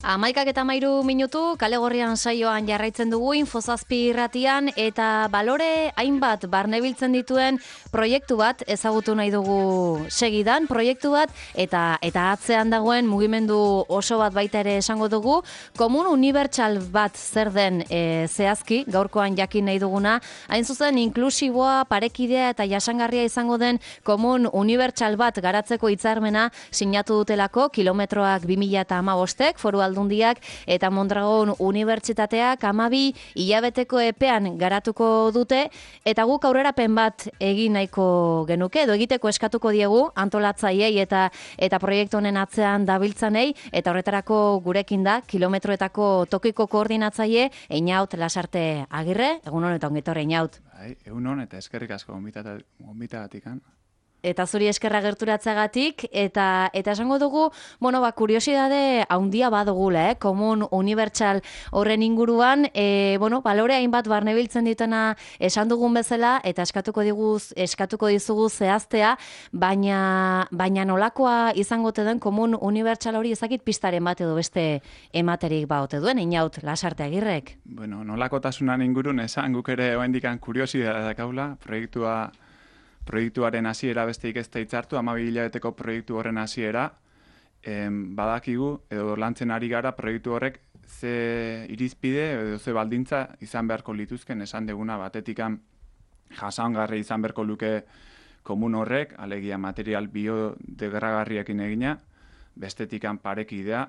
11:13 kale gorrian saioan jarraitzen dugu Infozazpi irratian eta balore hainbat barnebiltzen dituen proiektu bat ezagutu nahi dugu segidan, proiektu bat eta atzean dagoen mugimendu oso bat baita ere esango dugu, komun unibertsal bat zer den zehazki, gaurkoan jakin nahi duguna, hain zuzen inklusiboa, parekidea eta jasangarria izango den komun unibertsal bat garatzeko hitzarmena sinatu dutelako kilometroak 2015ek, Foru Aldundiak eta Mondragon Unibertsitateak 12 hilabeteko epean garatuko dute eta guk aurrerapen bat egin nahiko genuke edo egiteko eskatuko diegu antolatzaileei eta proiektu honen atzean dabiltzanei eta horretarako gurekin da kilometroetako tokiko koordinatzaile Einaut Lasarte Agirre. Egun hon eta ongi etorri Einaut. Bai, egun hon eta eskerrik asko gonbitagatik. Eta zuri eskerra gerturatzagatik, eta esango dugu, kuriosidade haundia badugula, komun unibertsal horren inguruan, balore hainbat barnebiltzen ditena esan dugun bezala, eta eskatuko dizugu zehaztea, baina nolakoa izangote den komun unibertsal hori ezakit pistaren bat edo beste ematerik baote duen, Einaut Lasarte Agirrek. Bueno, nolakotasunan ingurun esan guk ere oraindikan kuriosidadea dakaula, proiektuaren hasiera besteik ez da hitzartu, 12 hilabeteko proiektu horren hasiera, badakigu edo lantzen ari gara proiektu horrek ze irizpide edo ze baldintza izan beharko lituzken esan deguna batetikan jasangarri izan beharko luke komun horrek, alegia material biodegradagarriekin egina, bestetikan parekidea,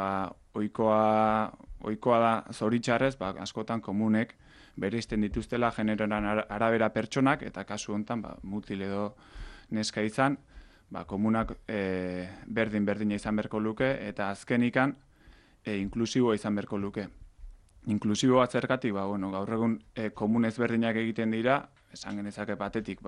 ohikoa da zoritxarrez, askotan komunek bereizten dituztela generoan arabera pertsonak, eta kasu honetan mutil edo neska izan, komunak berdin-berdina izan beharko luke, eta azkenikan inklusiboa izan beharko luke. Inklusiboa zergatik, gaur egun komun ezberdinak egiten dira, esan genezake batetik,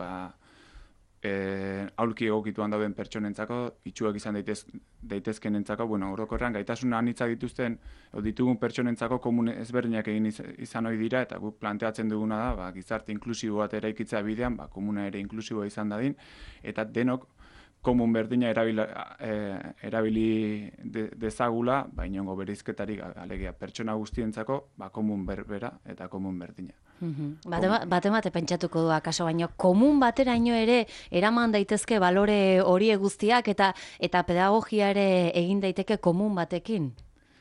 aulki egokituan dauden pertsonentzako, itxuak izan daitezkenentzako, orokorrean gaitasuna anitza dituzten ditugun pertsonentzako komun ezberdinak egin izan ohi dira, eta guk planteatzen duguna da, gizarte inklusibo bat eraikitza bidean, komuna ere inklusiboa izan dadin, eta denok komun berdina erabili dezagula, inongo bereizketarik alegia pertsona guztientzako, komun berbera eta komun berdina. Batemate pentsatuko du akaso, baino komun bateraino ere eraman daitezke balore hori guztiak eta pedagogia ere egin daiteke komun batekin?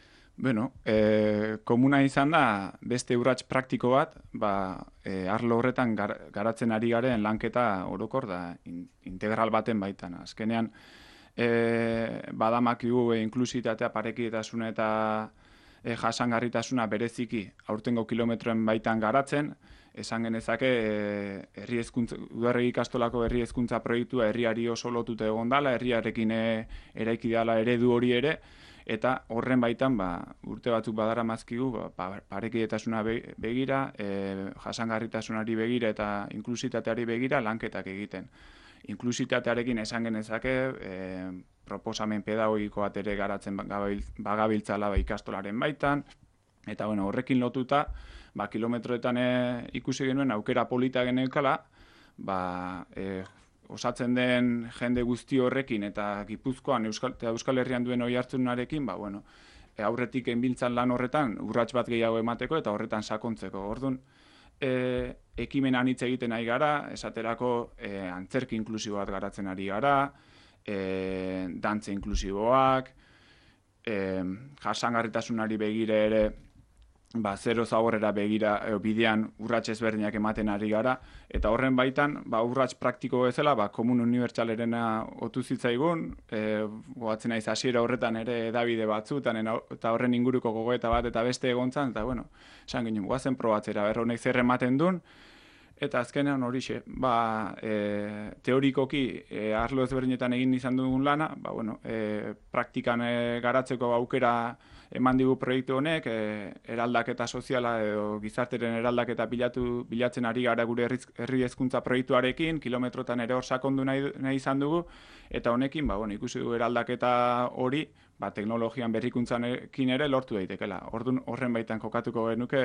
Komuna izan da beste urrats praktiko bat, arlo horretan garatzen ari garen lanketa orokor da integral baten baitan. Azkenean, badamakigu inklusitatea, parekidetasuna eta jasangarritasuna bereziki aurtengo kilometroen baitan garatzen, esan genezake Udalerri ikastolako herri hezkuntza proiektua herriari oso lotuta egon dela, herriarekin eraiki dela eredu hori ere, eta horren baitan urte batzuk badara mazkigu parekidetasuna begira, jasangarritasunari begira eta inklusitateari begira lanketak egiten. Inklusitatearekin esan genezake proposamen pedagogiko bat ere garatzen bagabiltzala ikastolaren baitan, eta horrekin lotuta kilometroetan ikusi genuen aukera polita geneukala, osatzen den jende guzti horrekin eta Gipuzkoan eta Euskal Herrian duen oihartzunarekin, aurretik enbiltzan lan horretan urrats bat gehiago emateko eta horretan sakontzeko. Orduan, ekimen anitz egiten ari gara, esaterako antzerki inklusibo bat garatzen ari gara, dantza inklusiboak, jasangarritasunari begira ere, zero zaborrera begira bidean urrats ezberdinak ematen ari gara, eta horren baitan, urrats praktiko bezala, komun unibertsalerena otu zitzaigun, goatzen naiz hasiera horretan ere edabide batzutan, eta horren inguruko gogoeta bat eta beste egontzan, eta esan ginen, goazen probatzera, honek zer ematen duen, eta azkenean horixe, teorikoki arlo ezberdinetan egin izan dugun lana, praktikan garatzeko aukera eman digu proiektu honek, eraldaketa soziala edo gizarteren eraldaketa bilatzen ari gara gure herri hezkuntza proiektuarekin, kilometrotan ere hor sakondu nahi izan dugu, eta honekin, ikusi dugu eraldaketa hori, teknologian berrikuntzanekin ere lortu daitekela. Orduan horren baitan kokatuko genuke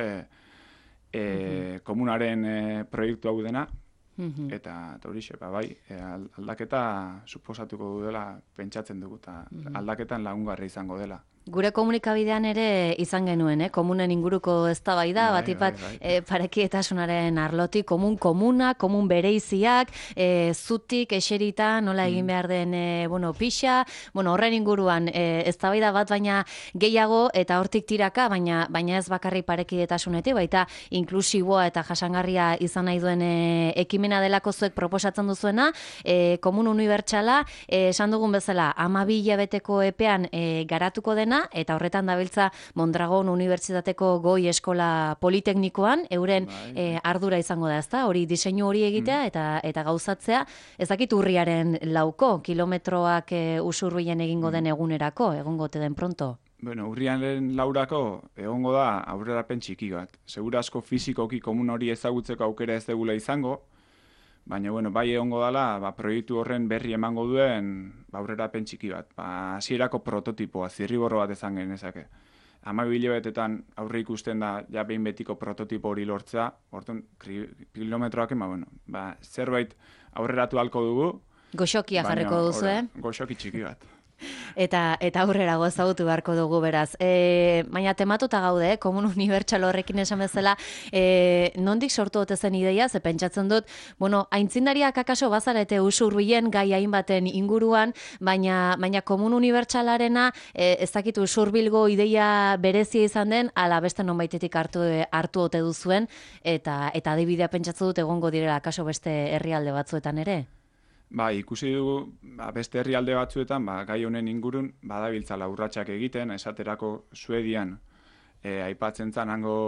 komunaren proiektu hau dena, eta horixe, aldaketa suposatuko dela pentsatzen dugu, eta aldaketan lagungarri izango dela. Gure komunikabidean ere izan genuen, komunen inguruko eztabaida, batipat parekietasunaren arlotik, komuna, komun bereiziak, zutik, eserita, nola egin behar den, pixa, horren inguruan eztabaida bat baina gehiago eta hortik tiraka, baina ez bakarrik parekietasunetik, baita inklusiboa eta jasangarria izan nahi duen ekimena delako zuek proposatzen duzuena, komun unibertsala, esan dugun bezala, 12 hilabeteko epean garatuko dena, eta horretan dabiltza Mondragon Unibertsitateko goi eskola politeknikoan, euren ardura izango da, ezta? Hori diseinu hori egitea eta gauzatzea, ez dakit urriaren 4 kilometroak Usurbilen egingo den egunerako, egongo te den pronto. Bueno, urriaren 4 egongo da aurrerapen txiki bat. Segura asko fizikoki komun hori ezagutzeko aukera ez degula izango, baina, bai egongo dela, proiektu horren berri emango duen aurrerapen txiki bat. Hasierako prototipoa, zirriborro bat ezan genezake. 12 hilabetetan aurre ikusten da, ja behin betiko prototipo hori lortzea, orduan kilometroak zerbait aurreratu halko dugu. Goxokia jarriko duzu, Goxoki txiki bat. Eta aurrera ezagutu beharko dugu beraz. Baina tematuta gaude, komun unibertsal horrekin esan bezala, nondik sortu ote zen ideia, ze pentsatzen dut, aintzindariak akaso bazarete Usurbilen gai hainbaten inguruan, baina komun unibertsalarena ez dakit Usurbilgo ideia berezia izan den, ala beste nonbaitetik hartu ote duzuen, eta adibidea pentsatzen dut egongo direla akaso beste herrialde batzuetan ere? Ikusi dugu, beste herrialde batzuetan, gai honen ingurun, badabiltzala urratsak egiten, esaterako Suedian, aipatzen zan,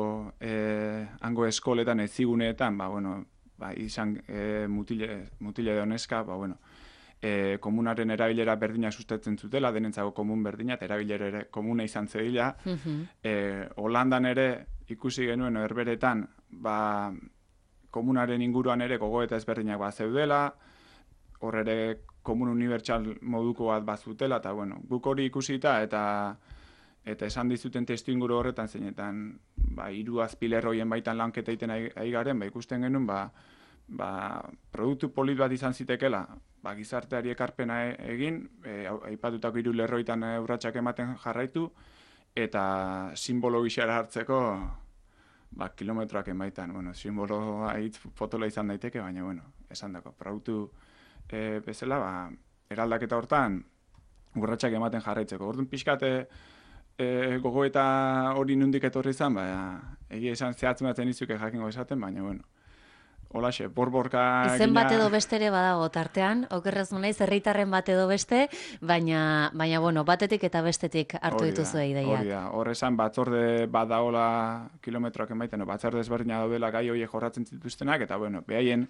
hango eskoletan, eziguneetan, izan mutile da honeska, komunaren erabilera berdina sustatzen zutela, denentzako komun berdina, eta erabilera ere komuna izan zedila. Holandan ere, ikusi genuen, herberetan, komunaren inguruan ere gogoeta ezberdinak zeudela, hor ere komun unibertsal moduko bat bazutela, eta guk hori ikusita eta esan dizuten testu inguru horretan zeinetan 3 azpilerroien baitan lanketa egiten ari garen, ikusten genuen produktu polit bat izan zitekela, gizarteari ekarpena egin, aipatutako 3 lerroitan urratsak ematen jarraitu, eta simbolo gixara hartzeko kilometroak emaitan, simboloa hitz fotola izan daiteke, baina esan dako, produktu bezala, eraldaketa hortan urratsak ematen jarraitzeko. Orduan pixkate gogoeta hori nondik etorri izan, egia esan zehatzen batzen izuke jakingo esaten, baina holaxe, borborka... Izen bat edo beste ere badago tartean, okerrez naiz herritarren bat edo beste, baina batetik eta bestetik hartu dituzu ideiak. Hori da, hor esan batzorde badaola kilometroak emaiten, batzorde ezberdina daudela gai horiek jorratzen zituztenak, eta behaien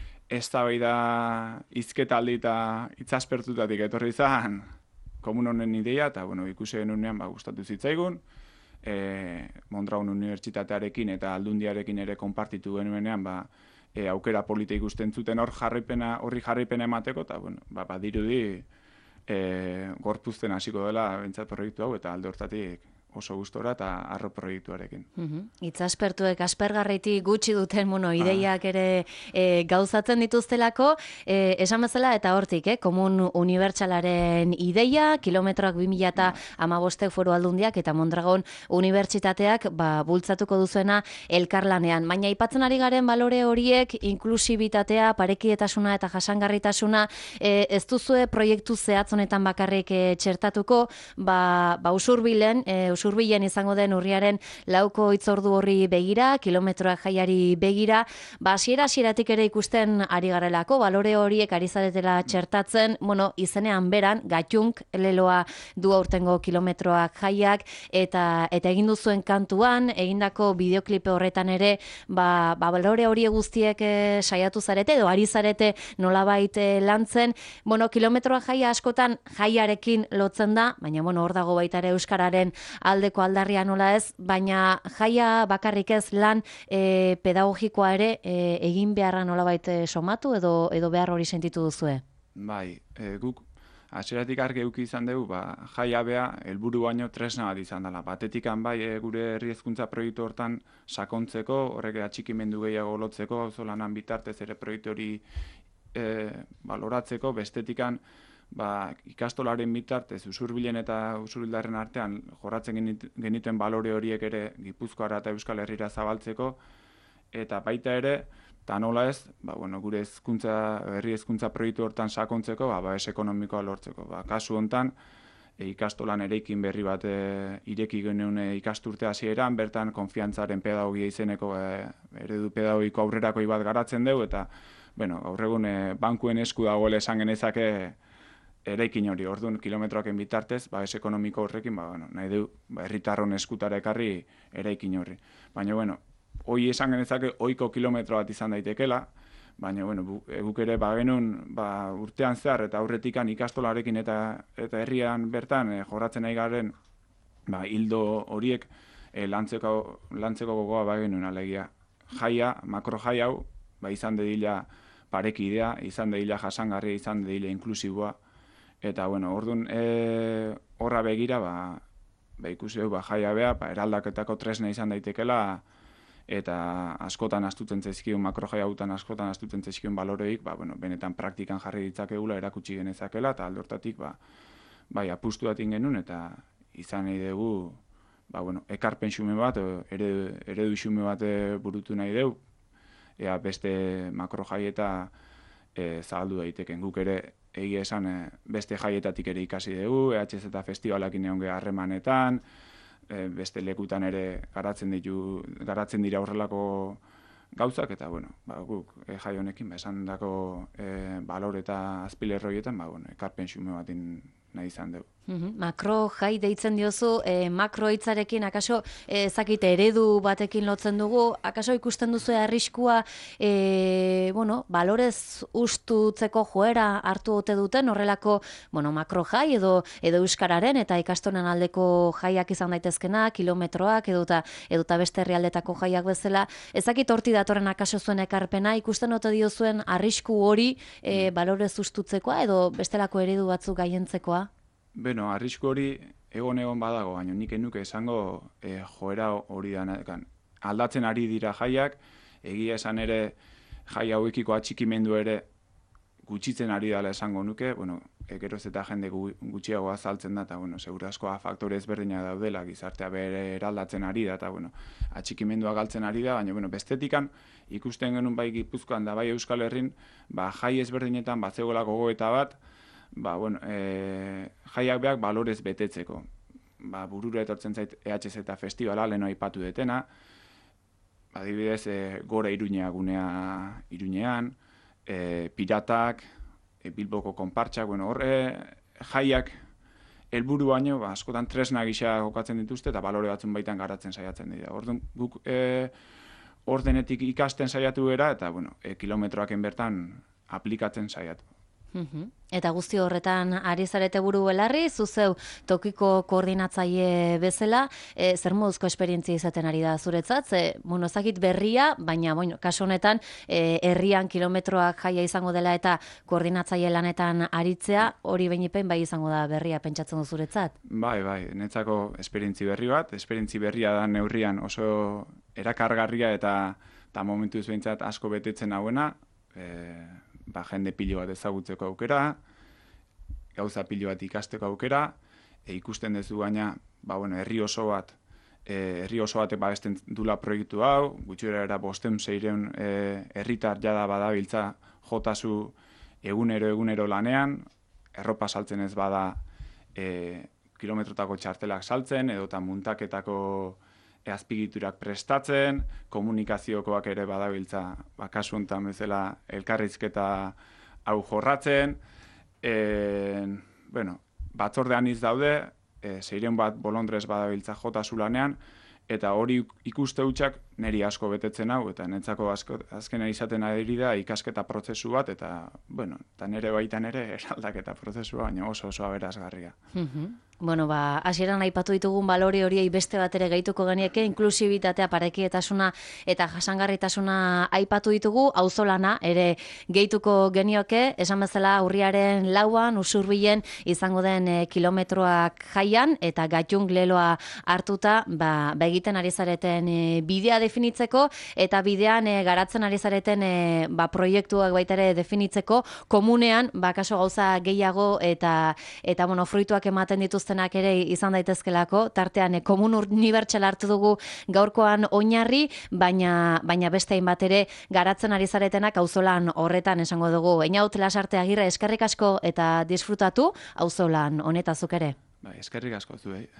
eztabaida hizketaldi eta hitzaspertutatik etorri izan komun honen ideia, eta ikusi genuenean gustatu zitzaigun, Mondragon Unibertsitatearekin eta Aldundiarekin ere konpartitu genuenean aukera polita ikusten zuten horri jarraipena emateko, eta badirudi gorpuzten hasiko dela bentsat proiektu hau, eta alde hortatik oso gustora eta arro proiektuarekin. Itzaspertuek aspergarritik gutxi duten ideiak ere gauzatzen dituztelako, esan bezala eta hortik, komun unibertsalaren ideia, kilometroak 2015 Foru Aldundiak eta Mondragon Unibertsitateak bultzatuko duzuena elkarlanean. Baina aipatzen ari garen balore horiek, inklusibitatea, parekietasuna eta jasangarritasuna, ez duzue proiektu zehatz honetan bakarrik txertatuko, Usurbilen izango den urriaren 4 hitzordu horri begira, kilometroak jaiari begira, hasieratik ere ikusten ari garelako, balore horiek ari zaretela txertatzen, izenean beran, Gatxunk leloa du aurtengo kilometroak jaiak, eta egin duzuen kantuan, egindako bideoklipe horretan ere, balore horiek guztiek saiatu zarete, edo ari zarete nolabait lantzen, kilometroak jaia askotan jaiarekin lotzen da, baina hor dago baita ere euskararen aldeko aldarria nola ez, baina jaia bakarrik ez lan pedagogikoa ere egin beharra nolabait somatu edo behar hori sentitu duzue? Guk hasieratik argi eduki izan dugu, jaia bea helburu baino tresna bat izan dela. Batetikan gure herri hezkuntza proiektu hortan sakontzeko, horrek atxikimendu gehiago lotzeko, auzolanan bitartez ere proiektu hori baloratzeko, bestetikan ikastolaren bitartez usurbilen eta usurbildarren artean jorratzen genituen balore horiek ere Gipuzkoara eta Euskal Herrira zabaltzeko, eta baita ere, eta nola ez, gure herri hezkuntza proiektu hortan sakontzeko, babes ekonomikoa lortzeko. Kasu hontan, ikastolan eraikin berri bat ireki genuen ikasturte hasieran, bertan konfiantzaren pedagogia izeneko eredu pedagogiko aurrerakoi bat garatzen dugu, eta gaur egun bankuen esku dagoela esan genezake eraikin hori. Orduan kilometroaken bitartez, babes ekonomiko horrekin, nahi du herritarron eskutara ekarri eraikin horri. Baina, hoi esan genezake ohiko kilometro bat izan daitekela, baina, guk ere bagenun urtean zehar eta aurretikan ikastolarekin eta herrian bertan jorratzen nahi garen hildo horiek lantzeko gogoa bagenun alegia. Jaia, makro jai hau, izan dedila parekidea, izan dedila jasangarria, izan dedila inklusiboa, eta, orduan horra begira, ikusi dugu, jaia beha, eraldaketako tresna izan daitekela, eta askotan astutzen zaizkion, makrojai hautan askotan astutzen zaizkion baloreik, benetan praktikan jarri ditzakegula, erakutsi genezakela, eta alde hortatik, apustu datin genuen, eta izan nahi dugu, ekarpen xume bat, eredu xume bat burutu nahi dugu, beste makrojai eta zabaldu daiteken. Guk ere, egia esan, beste jaietatik ere ikasi dugu, EHZ eta festivalakin egon geha harremanetan, beste lekutan ere garatzen dira horrelako gauzak, eta guk jai honekin esan dako balor eta azpilerroietan, ekarpen xume batin nahi izan dugu. Makro jai deitzen diozu, makro hitzarekin akaso ezakite eredu batekin lotzen dugu, akaso ikusten duzu arriskua balorez ustutzeko joera hartu ote duten horrelako makro jai edo euskararen eta ikastonen aldeko jaiak izan daitezkena, kilometroak edota beste herrialdetako jaiak bezala, ezakit horti datorren akaso zuen ekarpena, ikusten ote diozuen arrisku hori balorez ustutzekoa edo bestelako eredu batzuk gaientzekoa? Arrisku hori egon badago, baina nik enuke esango joera hori da. Aldatzen ari dira jaiak, egia esan ere jai hauekiko atxikimendu ere gutxitzen ari dela esango nuke, geroz eta jende gutxiago azaltzen da, eta segura asko faktore ezberdinak daudela, gizartea bere eraldatzen ari da, eta atxikimendua galtzen ari da, baina bestetikan ikusten genuen bai Gipuzkoan da bai Euskal Herrin, jai ezberdinetan zegoela gogoeta bat, jaiak beak balorez betetzeko. Burura etortzen zait EHZ eta festivala, leheno aipatu detena, adibidez, Gora Iruñea gunea Iruñean, Piratak, Bilboko konpartxak, jaiak helburu baino, askotan tresna gisa jokatzen dituzte, eta balore batzun baitan garatzen saiatzen dira. Orduan, guk ordenetik ikasten saiatu gara, eta kilometroaken bertan aplikatzen saiatu. Eta guzti horretan ari zarete buru belarri, zuzeu tokiko koordinatzaile bezala, zer moduzko esperientzia izaten ari da zuretzat? Ezakit berria, baina kasu honetan herrian kilometroak jaia izango dela eta koordinatzaile lanetan aritzea, hori behinepen bai izango da berria pentsatzen du zuretzat? Bai, netzako esperientzi berri bat, esperientzi berria da neurrian oso erakargarria eta momentuz behintzat asko betetzen hauena, jende pilo bat ezagutzeko aukera, gauza pilo bat ikasteko aukera, ikusten duzu gaina, herri oso bat babesten dula proiektu hau, gutxura era 500-600 herritar jada badabiltza jotazu egunero lanean, erropa saltzen ez bada kilometrotako txartelak saltzen, edota muntaketako azpigiturak prestatzen, komunikaziokoak ere badabiltza, kasu honetan bezala elkarrizketa hau jorratzen, batzordean iz daude, 600 bat bolondrez badabiltza jota zulanean, eta hori ikuste hutsak niri asko betetzen hau, eta netzako azkena izaten adiri da ikasketa prozesu bat, eta nire baitan ere eraldaketa prozesua, baina oso aberazgarria. Bueno, hasieran aipatu ditugun balore horiei beste bat ere gehituko genieke, inklusibitatea, parekietasuna eta jasangarritasuna aipatu ditugu, auzolana ere gehituko genioke, esan bezala urriaren 4an Usurbilen izango den kilometroak jaian eta Gatxung leloa hartuta, egiten ari zareten bidea definitzeko eta bidean garatzen ari zareten proiektuak baita ere definitzeko, komunean kaso gauza gehiago eta bueno, fruituak ematen dituztenak ere izan daitezkelako, tartean komun unibertsal hartu dugu gaurkoan oinarri, baina beste hainbat ere garatzen ari zaretenak auzolan horretan esango dugu. Einaut Lasarte Agirre, eskerrik asko eta disfrutatu auzolan honetazuk ere. Eskerrik asko zuei.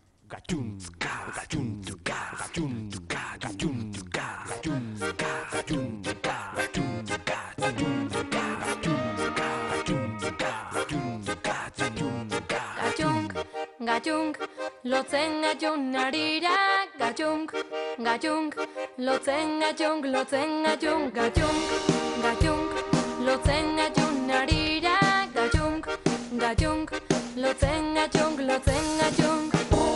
Gatxung, lotzen gatxung narira, gatxung, gatxung, lotzen gatxung, gatxung, gatxung, lotzen gatxung narira, gatxung, gatxung, lotzen gatxung, gatxung.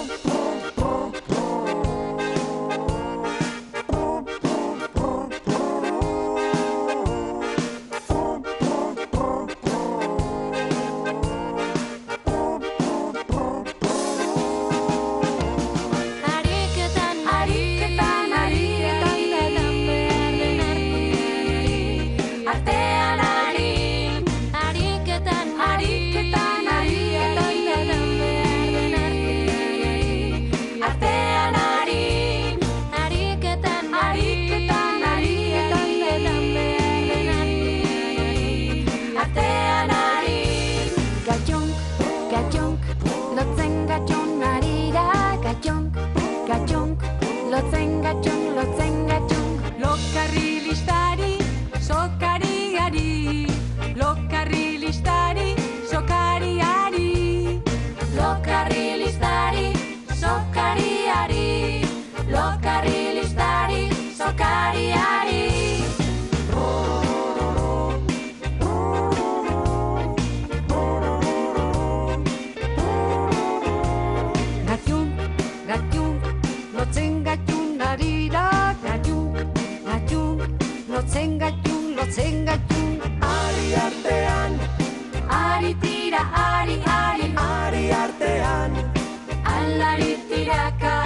Ari artean, ari tira, ari artean, alari tiraka.